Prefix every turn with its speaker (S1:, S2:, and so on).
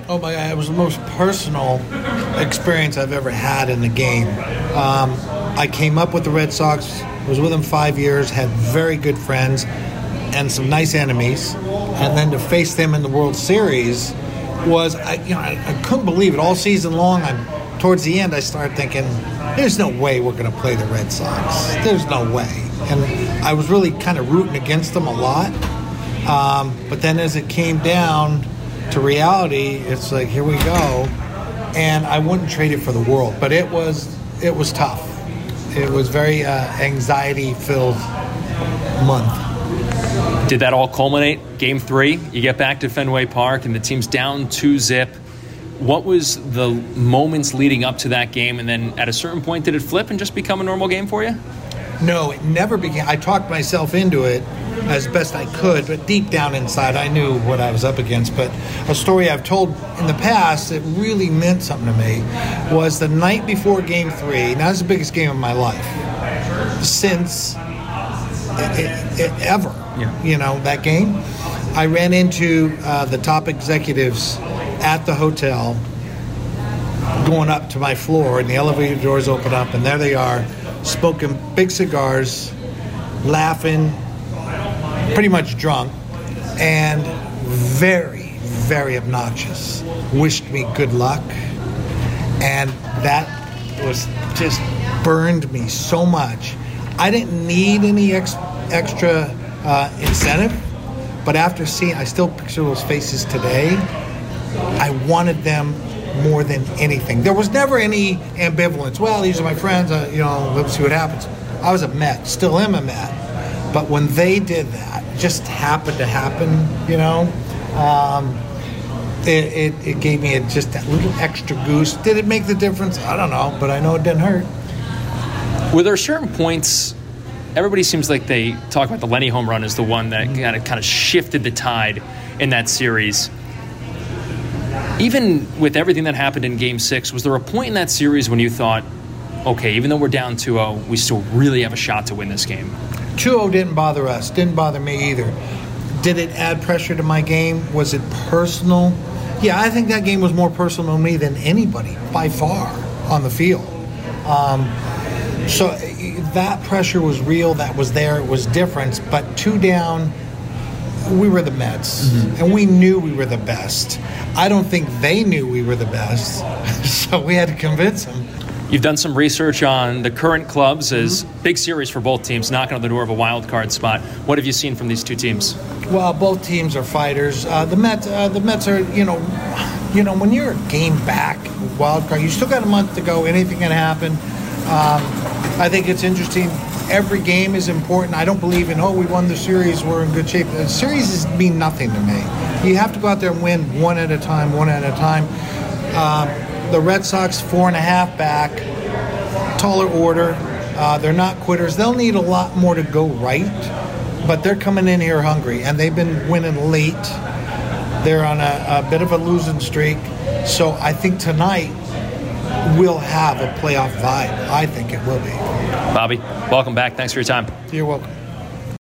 S1: Oh my God, it was the most personal experience I've ever had in the game. I came up with the Red Sox, was with them 5 years, had very good friends and some nice enemies, and then to face them in the World Series was, I couldn't believe it. All season long, towards the end, I started thinking, there's no way we're going to play the Red Sox. There's no way. And I was really kind of rooting against them a lot. But then as it came down to reality, it's like, here we go. And I wouldn't trade it for the world. But it was tough. It was very anxiety-filled month.
S2: Did that all culminate? Game 3, you get back to Fenway Park, and the team's down 2-0. What was the moments leading up to that game? And then at a certain point, did it flip and just become a normal game for you?
S1: No, it never began. I talked myself into it as best I could, but deep down inside, I knew what I was up against. But a story I've told in the past that really meant something to me was the night before Game 3. Now, it's the biggest game of my life since ever. Yeah. That game. I ran into the top executives at the hotel going up to my floor, and the elevator doors open up, and there they are, smoking big cigars, laughing, pretty much drunk, and very, very obnoxious. Wished me good luck, and that was just burned me so much. I didn't need any extra incentive, but after seeing, I still picture those faces today. I wanted them more than anything. There was never any ambivalence. Well, these are my friends, let's see what happens. I was a Met, still am a Met. But when they did that, it just happened to happen, it gave me just that little extra goose. Did it make the difference? I don't know, but I know it didn't hurt.
S2: Were there certain points, everybody seems like they talk about the Lenny home run as the one that kind of shifted the tide in that series. Even with everything that happened in Game 6, was there a point in that series when you thought, okay, even though we're down 2-0, we still really have a shot to win this game?
S1: 2-0 didn't bother us, didn't bother me either. Did it add pressure to my game? Was it personal? Yeah, I think that game was more personal to me than anybody, by far, on the field. So that pressure was real, that was there, it was different, but 2 down, we were the Mets, and we knew we were the best. I don't think they knew we were the best, so we had to convince them.
S2: You've done some research on the current clubs as big series for both teams, knocking on the door of a wild card spot. What have you seen from these two teams?
S1: Well, both teams are fighters. The Mets are, when you're a game back, wild card, you still got a month to go. Anything can happen. I think it's interesting. Every game is important. I don't believe in, we won the series, we're in good shape. The series mean nothing to me. You have to go out there and win one at a time. The Red Sox 4.5 back, taller order. They're not quitters. They'll need a lot more to go right, but they're coming in here hungry, and they've been winning late. They're on a bit of a losing streak. So I think tonight we'll have a playoff vibe. I think it will be.
S2: Bobby, welcome back. Thanks for your time.
S1: You're welcome.